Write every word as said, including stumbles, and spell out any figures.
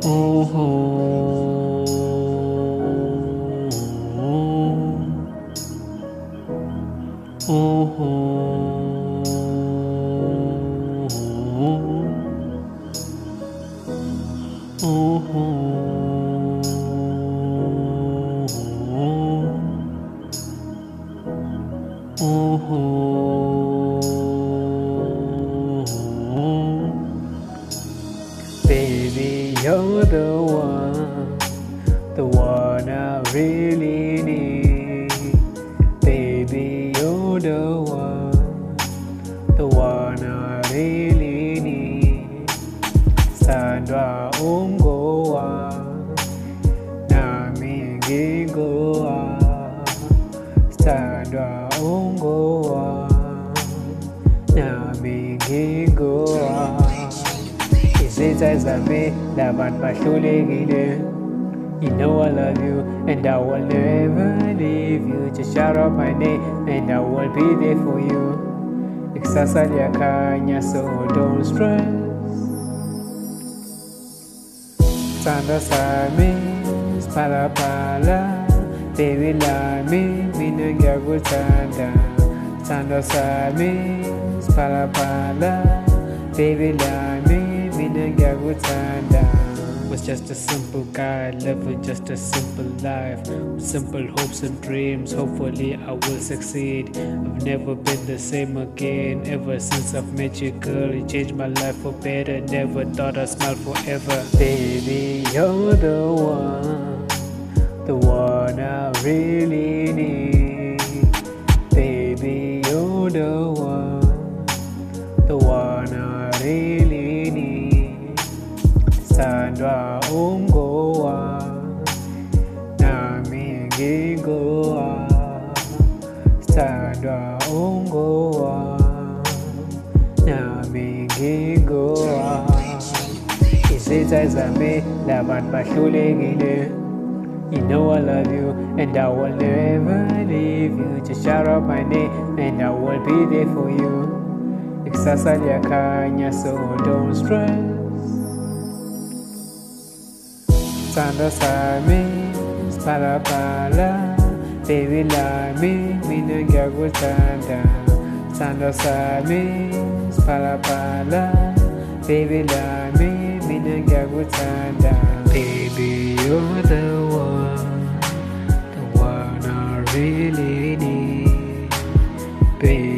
Oh, oh, oh, oh, oh, baby, you're the one, the one I really need. Baby, you're the one, the one I really need. Sandwa ungoa, nami ngigoa. Sandwa ungoa, nami ngigoa. Izizathu zami labantu bahlulekile. You know I love you, and I will never leave you. Just shout out my name, and I will be there for you. Ikusasa liyakhanya, so don't stress. Sandwa sami, siphalaphala, baby lami, mina ngiyakuthanda. Sandwa sami, siphalaphala, baby lami, mina ngiyakuthanda. Was just a simple guy living just a simple life with simple hopes and dreams. Hopefully I will succeed. I've never been the same again ever since I've met you, girl. You changed my life for better. Never thought I'd smile forever. Baby, you're the one, the one I really need. Baby, you're the one, the one I really need. Sandwa ungoa, nami ngigoa. Sandwa ungoa, nami ngigoa. Izizathu zami labantu bahlulekile. You know I love you, and I will never leave you. Just shout out my name, and I will be there for you. Ikusasa liyakhanya, so don't stress. Sandwa sami, siphalaphala, baby lami, mina ngiyakuthanda. Sandwa sami, siphalaphala, baby lami, mina ngiyakuthanda. Baby, you're the one, the one I really need. Baby,